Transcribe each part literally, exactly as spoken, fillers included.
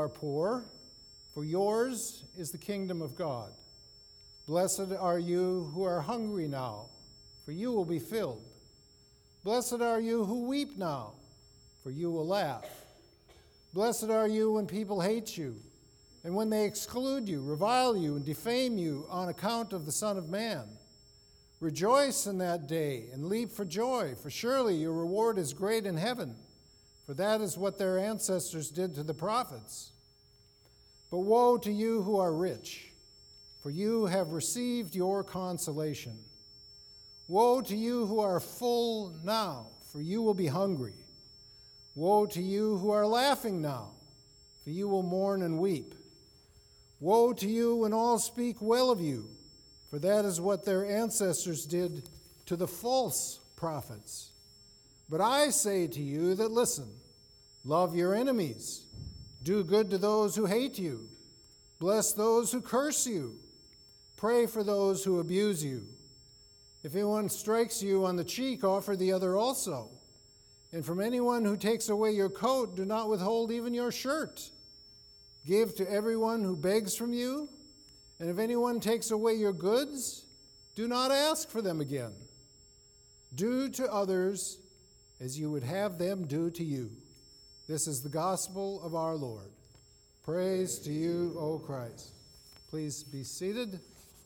are poor, for yours is the kingdom of God. Blessed are you who are hungry now, for you will be filled. Blessed are you who weep now, for you will laugh. Blessed are you when people hate you, and when they exclude you, revile you, and defame you on account of the Son of Man. Rejoice in that day, and leap for joy, for surely your reward is great in heaven, for that is what their ancestors did to the prophets. But woe to you who are rich, for you have received your consolation. Woe to you who are full now, for you will be hungry. Woe to you who are laughing now, for you will mourn and weep. Woe to you when all speak well of you, for that is what their ancestors did to the false prophets. But I say to you that listen, love your enemies, do good to those who hate you, bless those who curse you, pray for those who abuse you. If anyone strikes you on the cheek, offer the other also. And from anyone who takes away your coat, do not withhold even your shirt. Give to everyone who begs from you, and if anyone takes away your goods, do not ask for them again. Do to others as you would have them do to you. This is the gospel of our Lord. Praise to you, O Christ. Please be seated.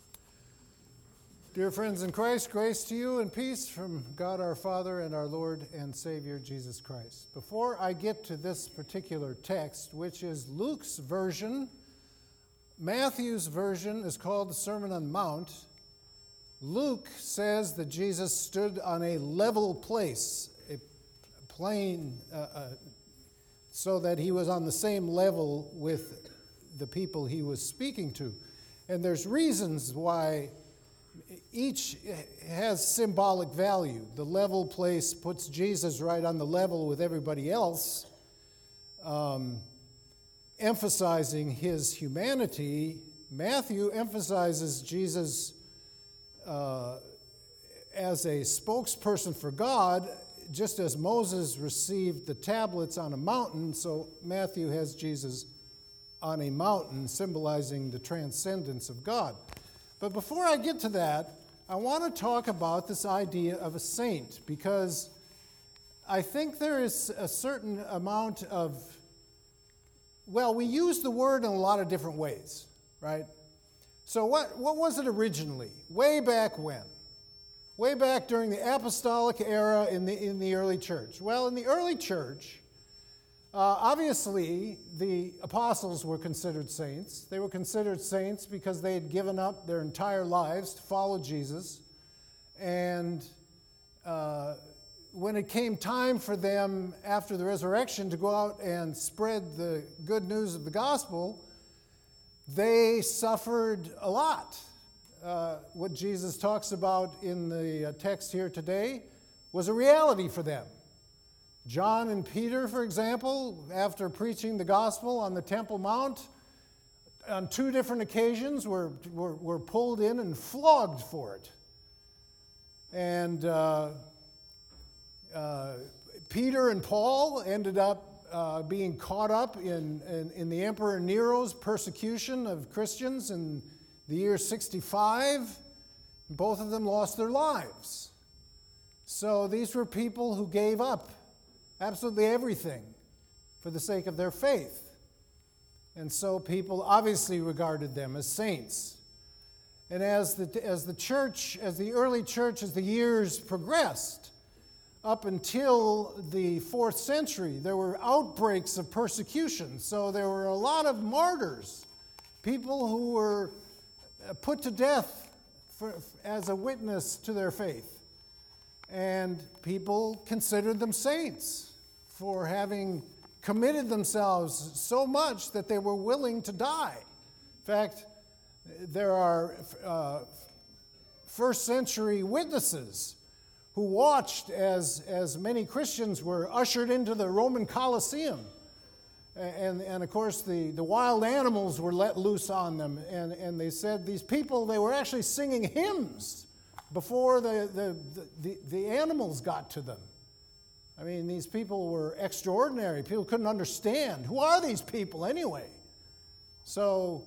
Dear friends in Christ, grace to you and peace from God our Father and our Lord and Savior Jesus Christ. Before I get to this particular text, which is Luke's version, Matthew's version is called the Sermon on the Mount. Luke says that Jesus stood on a level place, a plain, uh, uh, so that he was on the same level with the people he was speaking to. And there's reasons why each has symbolic value. The level place puts Jesus right on the level with everybody else, um, emphasizing his humanity. Matthew emphasizes Jesus uh, as a spokesperson for God, just as Moses received the tablets on a mountain, so Matthew has Jesus on a mountain, symbolizing the transcendence of God. But before I get to that, I want to talk about this idea of a saint, because I think there is a certain amount of, well, we use the word in a lot of different ways, right? So what, what was it originally? Way back when? Way back during the apostolic era in the, in the early church. Well, in the early church, Uh, obviously, the apostles were considered saints. They were considered saints because they had given up their entire lives to follow Jesus. And uh, when it came time for them after the resurrection to go out and spread the good news of the gospel, they suffered a lot. Uh, what Jesus talks about in the uh, text here today was a reality for them. John and Peter, for example, after preaching the gospel on the Temple Mount, on two different occasions were, were, were pulled in and flogged for it. And uh, uh, Peter and Paul ended up uh, being caught up in, in, in the Emperor Nero's persecution of Christians in the year sixty-five. Both of them lost their lives. So these were people who gave up absolutely everything for the sake of their faith. And so people obviously regarded them as saints. And as the, as the church, as the early church, as the years progressed, up until the fourth century, there were outbreaks of persecution. So there were a lot of martyrs, people who were put to death for, as a witness to their faith. And people considered them saints for having committed themselves so much that they were willing to die. In fact, there are uh, first century witnesses who watched as, as many Christians were ushered into the Roman Colosseum. And, and of course, the, the wild animals were let loose on them. And, and they said these people, they were actually singing hymns before the, the, the, the animals got to them. I mean, these people were extraordinary. People couldn't understand. Who are these people anyway? So,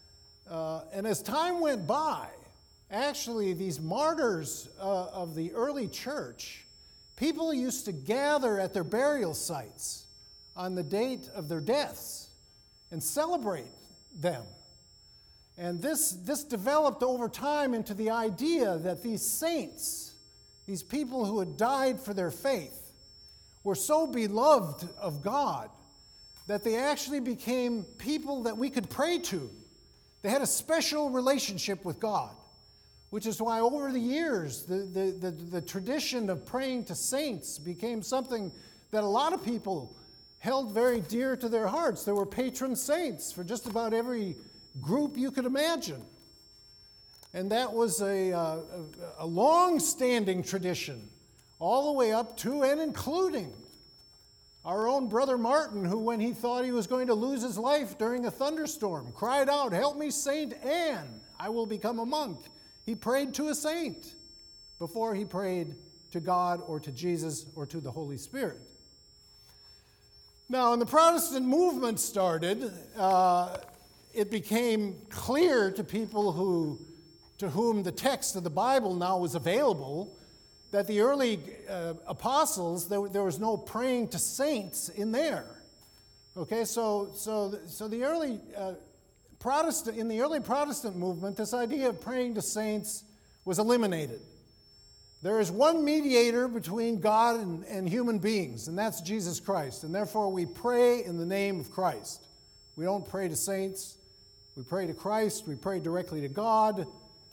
uh, and as time went by, actually these martyrs uh, of the early church, people used to gather at their burial sites on the date of their deaths and celebrate them. And this, this developed over time into the idea that these saints, these people who had died for their faith, were so beloved of God that they actually became people that we could pray to. They had a special relationship with God, which is why over the years the, the, the, the tradition of praying to saints became something that a lot of people held very dear to their hearts. There were patron saints for just about every group you could imagine. And that was a, uh, a, a long-standing tradition, all the way up to and including our own Brother Martin, who, when he thought he was going to lose his life during a thunderstorm, cried out, "Help me, Saint Anne, I will become a monk." He prayed to a saint before he prayed to God or to Jesus or to the Holy Spirit. Now, when the Protestant movement started, uh, it became clear to people who, to whom the text of the Bible now was available that the early uh, apostles, there, there was no praying to saints in there. Okay, so so so the early uh, Protestant in the early Protestant movement, this idea of praying to saints was eliminated. There is one mediator between God and, and human beings, and that's Jesus Christ. And therefore, we pray in the name of Christ. We don't pray to saints. We pray to Christ. We pray directly to God.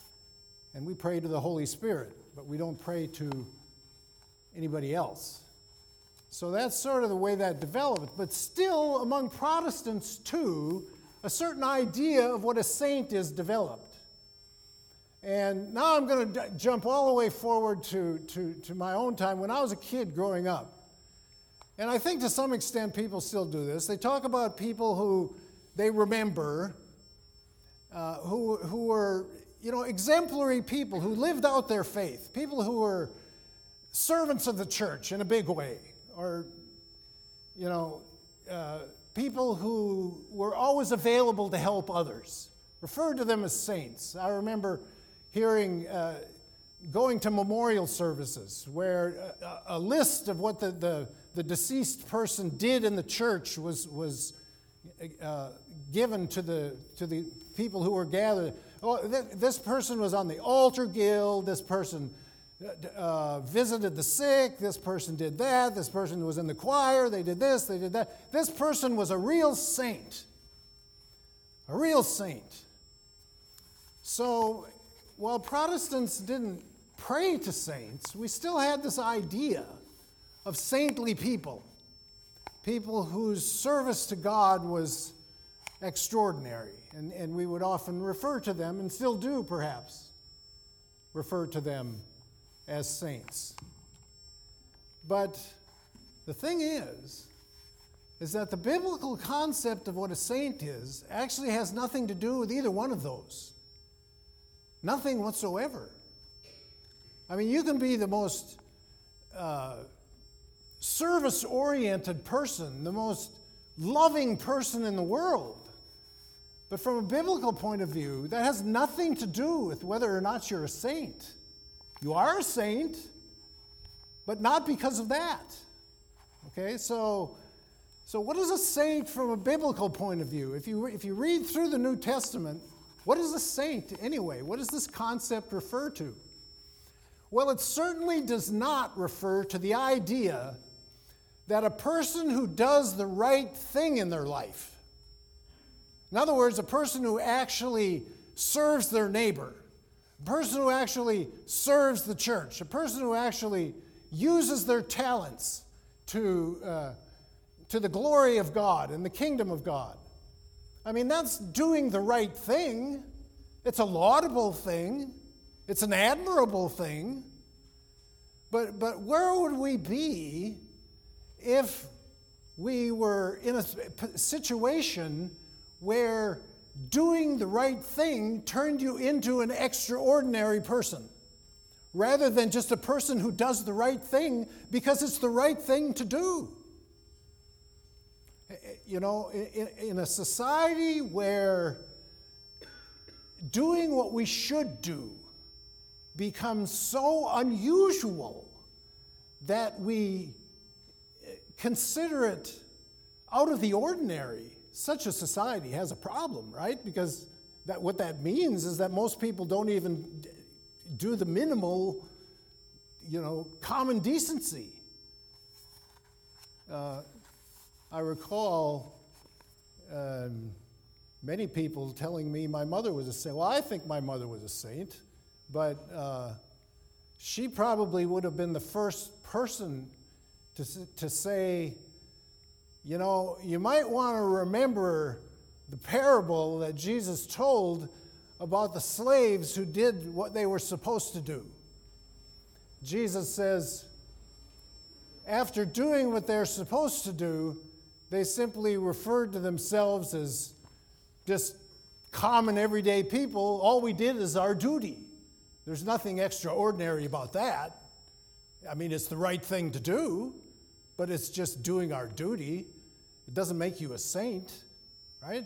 And we pray to the Holy Spirit. But we don't pray to anybody else. So that's sort of the way that developed. But still, among Protestants, too, a certain idea of what a saint is developed. And now I'm going to d- jump all the way forward to, to, to my own time when I was a kid growing up. And I think to some extent people still do this. They talk about people who they remember, uh, who, who were, you know, exemplary people who lived out their faith, people who were servants of the church in a big way, or, you know, uh, people who were always available to help others, referred to them as saints. I remember hearing, uh, going to memorial services where a, a list of what the, the, the deceased person did in the church was, was uh, given to the, to the people who were gathered. Oh, th- this person was on the altar guild, this person uh, visited the sick, this person did that, this person was in the choir, they did this, they did that. This person was a real saint, a real saint. So, while Protestants didn't pray to saints, we still had this idea of saintly people, people whose service to God was extraordinary. And, and we would often refer to them, and still do perhaps, refer to them as saints. But the thing is, is that the biblical concept of what a saint is actually has nothing to do with either one of those. Nothing whatsoever. I mean, you can be the most uh, service-oriented person, the most loving person in the world. But from a biblical point of view, that has nothing to do with whether or not you're a saint. You are a saint, but not because of that. Okay, so, so what is a saint from a biblical point of view? If you, if you read through the New Testament, what is a saint anyway? What does this concept refer to? Well, it certainly does not refer to the idea that a person who does the right thing in their life, in other words, a person who actually serves their neighbor, a person who actually serves the church, a person who actually uses their talents to, uh, to the glory of God and the kingdom of God. I mean, that's doing the right thing. It's a laudable thing. It's an admirable thing. But, but where would we be if we were in a situation where doing the right thing turned you into an extraordinary person? rather than just a person who does the right thing because it's the right thing to do. You know, in, in a society where doing what we should do becomes so unusual that we consider it out of the ordinary, such a society has a problem, right? Because that what that means is that most people don't even do the minimal, you know, common decency. Uh, I recall um, many people telling me my mother was a saint. Well, I think my mother was a saint, but uh, she probably would have been the first person to, to say, you know, you might want to remember the parable that Jesus told about the slaves who did what they were supposed to do. Jesus says, after doing what they're supposed to do, they simply referred to themselves as just common everyday people. All we did is our duty. There's nothing extraordinary about that. I mean, it's the right thing to do, but it's just doing our duty. It doesn't make you a saint, right?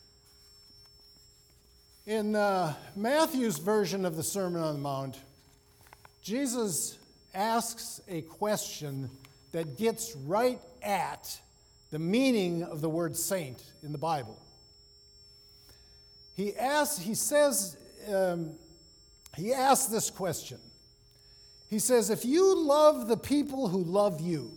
In uh, Matthew's version of the Sermon on the Mount, Jesus asks a question that gets right at the meaning of the word saint in the Bible. He asks, he says, um, he asks this question. He says, if you love the people who love you,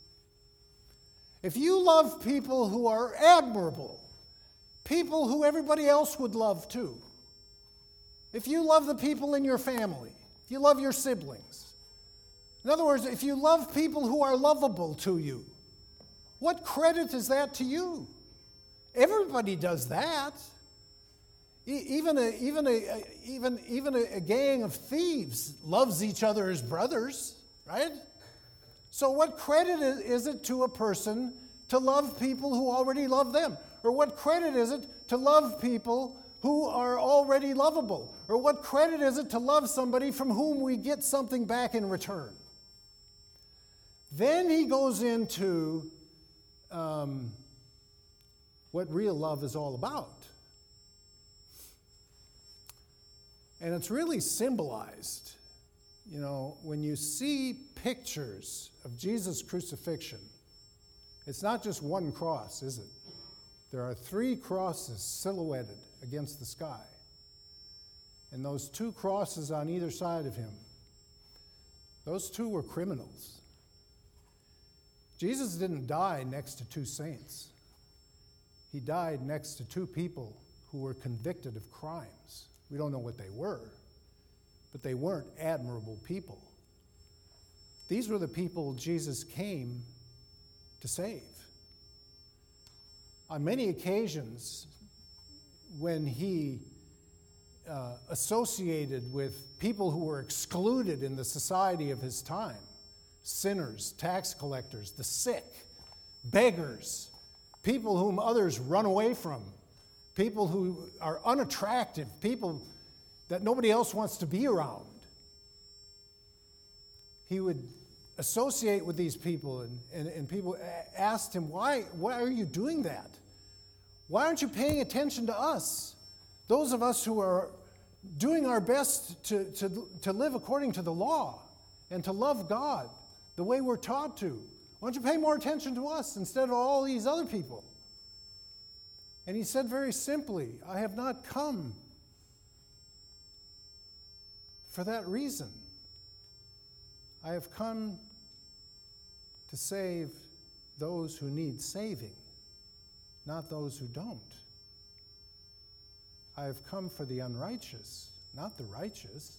if you love people who are admirable, people who everybody else would love too, if you love the people in your family, if you love your siblings, in other words, if you love people who are lovable to you, what credit is that to you? Everybody does that. E- even a, even a, even, even a, a gang of thieves loves each other as brothers, right? So what credit is it to a person to love people who already love them? Or what credit is it to love people who are already lovable? Or what credit is it to love somebody from whom we get something back in return? Then he goes into um, what real love is all about. And it's really symbolized. You know, when you see pictures of Jesus' crucifixion, it's not just one cross, is it? There are three crosses silhouetted against the sky. And those two crosses on either side of him, those two were criminals. Jesus didn't die next to two saints. He died next to two people who were convicted of crimes. We don't know what they were, but they weren't admirable people. These were the people Jesus came to save. On many occasions, when he uh, associated with people who were excluded in the society of his time, sinners, tax collectors, the sick, beggars, people whom others run away from, people who are unattractive, people that nobody else wants to be around. He would associate with these people, and, and, and people asked him, why, why are you doing that? Why aren't you paying attention to us? Those of us who are doing our best to, to, to live according to the law and to love God the way we're taught to. Why don't you pay more attention to us instead of all these other people? And he said very simply, I have not come for that reason. I have come to save those who need saving, not those who don't. I have come for the unrighteous, not the righteous.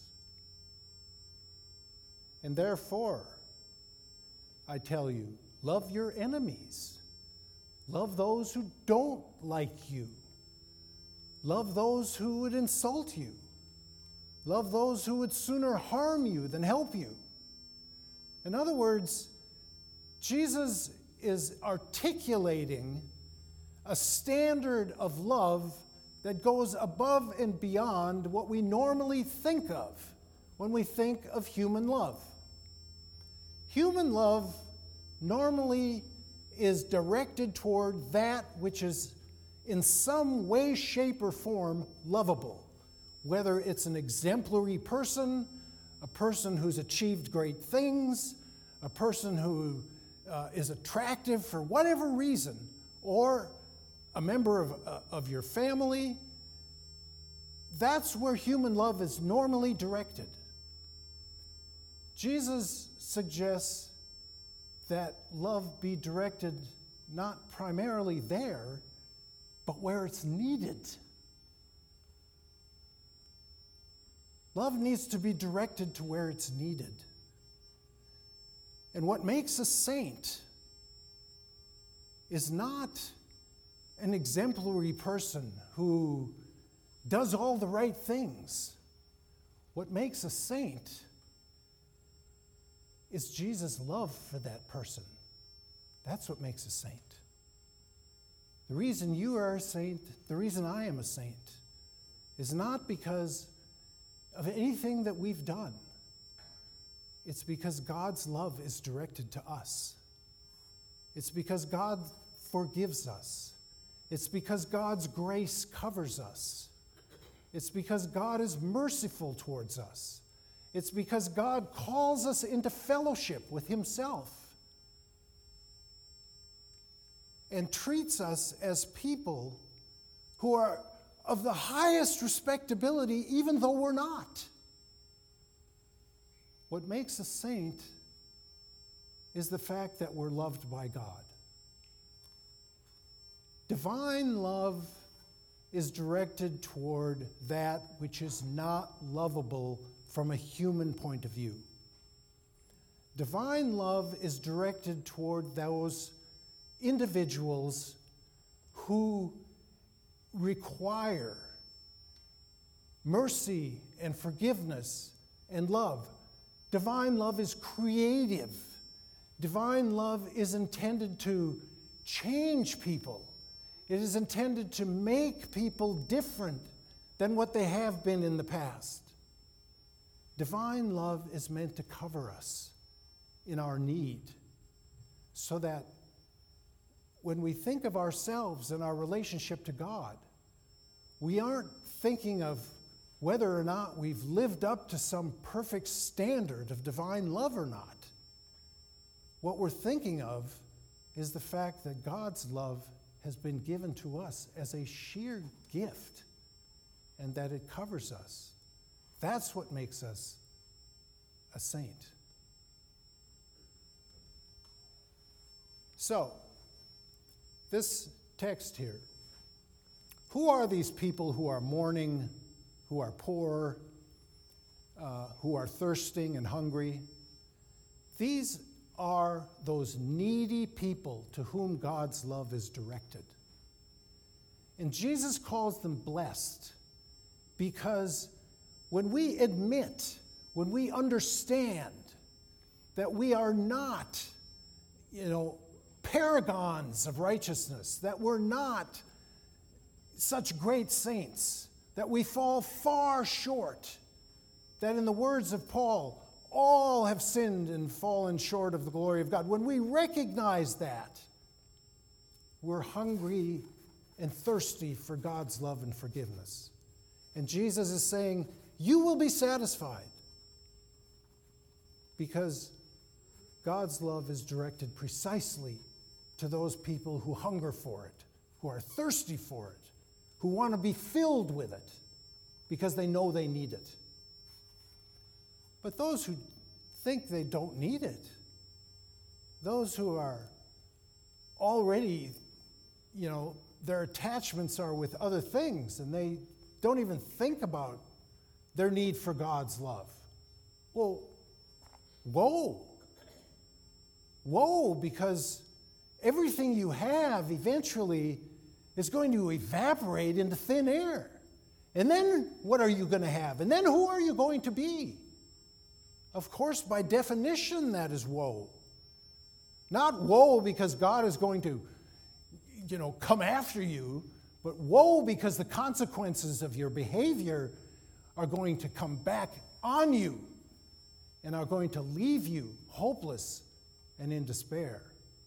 And therefore, I tell you, love your enemies. Love those who don't like you. Love those who would insult you. Love those who would sooner harm you than help you. In other words, Jesus is articulating a standard of love that goes above and beyond what we normally think of when we think of human love. Human love normally is directed toward that which is in some way, shape, or form lovable, whether it's an exemplary person, a person who's achieved great things, a person who uh, is attractive for whatever reason, or a member of, uh, of your family. That's where human love is normally directed. Jesus suggests that love be directed not primarily there, but where it's needed. Love needs to be directed to where it's needed. And what makes a saint is not an exemplary person who does all the right things. What makes a saint is Jesus' love for that person. That's what makes a saint. The reason you are a saint, the reason I am a saint, is not because of anything that we've done. It's because God's love is directed to us. It's because God forgives us. It's because God's grace covers us. It's because God is merciful towards us. It's because God calls us into fellowship with Himself and treats us as people who are of the highest respectability, even though we're not. What makes a saint is the fact that we're loved by God. Divine love is directed toward that which is not lovable from a human point of view. Divine love is directed toward those individuals who require mercy and forgiveness and love. Divine love is creative. Divine love is intended to change people. It is intended to make people different than what they have been in the past. Divine love is meant to cover us in our need, so that when we think of ourselves and our relationship to God, we aren't thinking of whether or not we've lived up to some perfect standard of divine love or not. What we're thinking of is the fact that God's love has been given to us as a sheer gift, and that it covers us. That's what makes us a saint. So, this text here, who are these people who are mourning, who are poor, uh, who are thirsting and hungry? These are those needy people to whom God's love is directed. And Jesus calls them blessed because when we admit, when we understand that we are not, you know, paragons of righteousness, that we're not such great saints, that we fall far short, that in the words of Paul, all have sinned and fallen short of the glory of God. When we recognize that, we're hungry and thirsty for God's love and forgiveness. And Jesus is saying, you will be satisfied because God's love is directed precisely to those people who hunger for it, who are thirsty for it, who want to be filled with it because they know they need it. But those who think they don't need it, those who are already, you know, their attachments are with other things and they don't even think about their need for God's love. Well, woe. Woe, because everything you have eventually is going to evaporate into thin air. And then what are you going to have? And then who are you going to be? Of course, by definition, that is woe. Not woe because God is going to, you know, come after you, but woe because the consequences of your behavior are going to come back on you. and are going to leave you hopeless and in despair.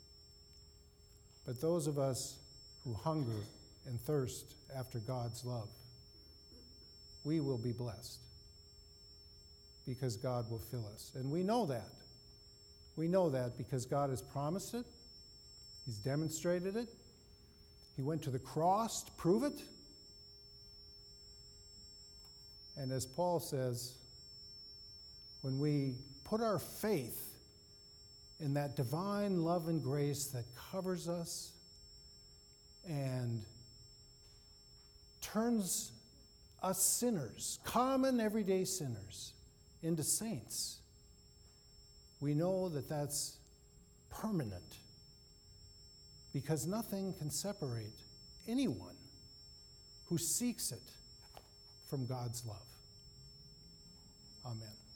But those of us who hunger and thirst after God's love, we will be blessed because God will fill us. And we know that. We know that because God has promised it. He's demonstrated it. He went to the cross to prove it. And as Paul says, when we put our faith in that divine love and grace that covers us and turns us sinners, common everyday sinners, into saints, we know that that's permanent because nothing can separate anyone who seeks it from God's love. Amen.